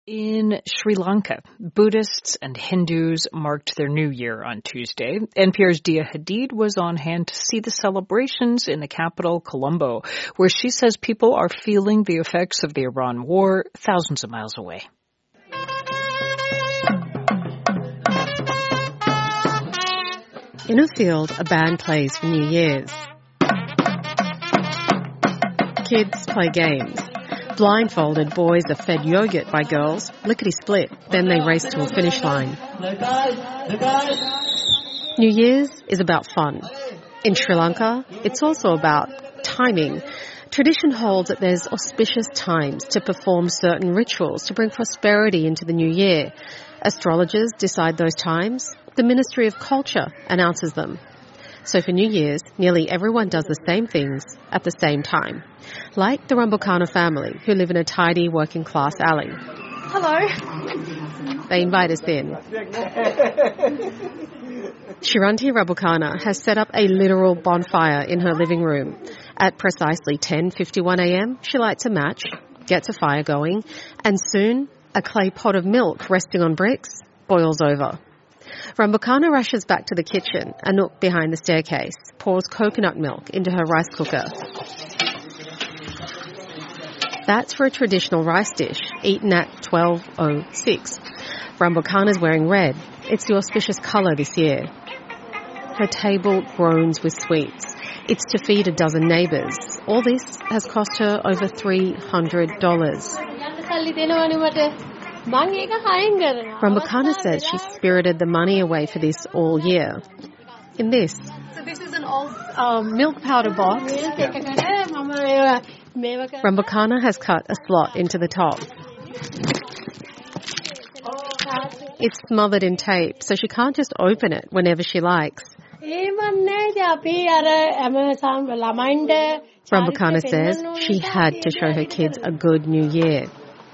In Sri Lanka, Buddhists and Hindus marked their new year on Tuesday. NPR's Dia Hadid was on hand to see the celebrations in the capital, Colombo, where she says people are feeling the effects of the Iran war thousands of miles away. In a field, a band plays for New Year's. Kids play games. Blindfolded boys are fed yogurt by girls, lickety-split, then they race to a finish line. New Year's is about fun. In Sri Lanka, it's also about timing. Tradition holds that there's auspicious times to perform certain rituals to bring prosperity into the new year. Astrologers decide those times. The Ministry of Culture announces them. So for New Year's, nearly everyone does the same things at the same time. Like the Rambukana family, who live in a tidy working-class alley. Hello. They invite us in. Shiranti Rambukana has set up a literal bonfire in her living room. At precisely 10:51 a.m., she lights a match, gets a fire going, and soon a clay pot of milk resting on bricks boils over. Rambukana rushes back to the kitchen, a nook behind the staircase, pours coconut milk into her rice cooker. That's for a traditional rice dish, eaten at 12:06. Rambukana's wearing red. It's the auspicious colour this year. Her table groans with sweets. It's to feed a dozen neighbours. All this has cost her over $300. Rambukana says she spirited the money away for this all year. In this. So this is an old milk powder box. Rambukana has cut a slot into the top. It's smothered in tape, so she can't just open it whenever she likes. Rambukana says she had to show her kids a good new year.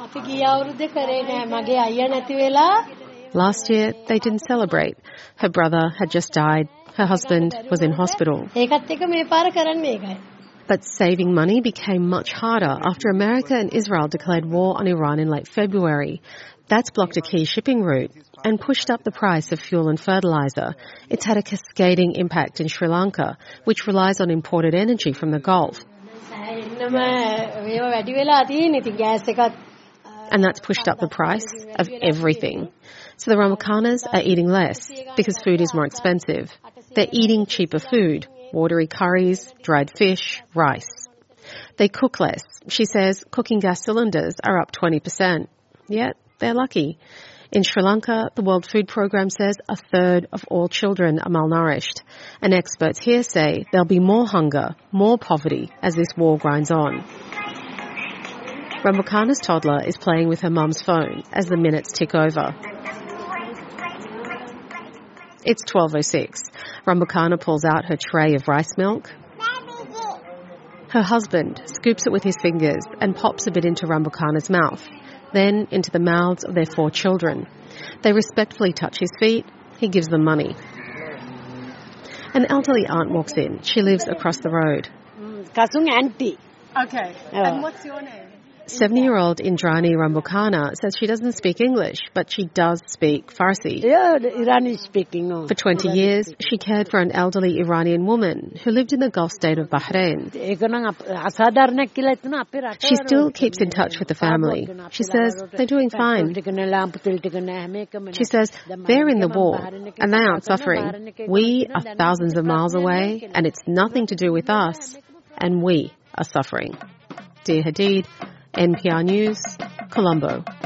Last year, they didn't celebrate. Her brother had just died. Her husband was in hospital. But saving money became much harder after America and Israel declared war on Iran in late February. That's blocked a key shipping route and pushed up the price of fuel and fertilizer. It's had a cascading impact in Sri Lanka, which relies on imported energy from the Gulf. And that's pushed up the price of everything. So the Rambukanas are eating less because food is more expensive. They're eating cheaper food, watery curries, dried fish, rice. They cook less. She says cooking gas cylinders are up 20%. Yet they're lucky. In Sri Lanka, the World Food Programme says a third of all children are malnourished. And experts here say there'll be more hunger, more poverty as this war grinds on. Rambukana's toddler is playing with her mum's phone as the minutes tick over. It's 12:06. Rambukana pulls out her tray of rice milk. Her husband scoops it with his fingers and pops a bit into Rambukana's mouth, then into the mouths of their 4 children. They respectfully touch his feet. He gives them money. An elderly aunt walks in. She lives across the road. Kasung auntie. Okay. And what's your name? 70-year-old Indrani Rambukana says she doesn't speak English, but she does speak Farsi. Yeah, Iranian speaking. No. For 20 years, she cared for an elderly Iranian woman who lived in the Gulf state of Bahrain. She still keeps in touch with the family. She says they're doing fine. She says they're in the war and they aren't suffering. We are thousands of miles away and it's nothing to do with us, and we are suffering. Dia Hadid, NPR News, Colombo.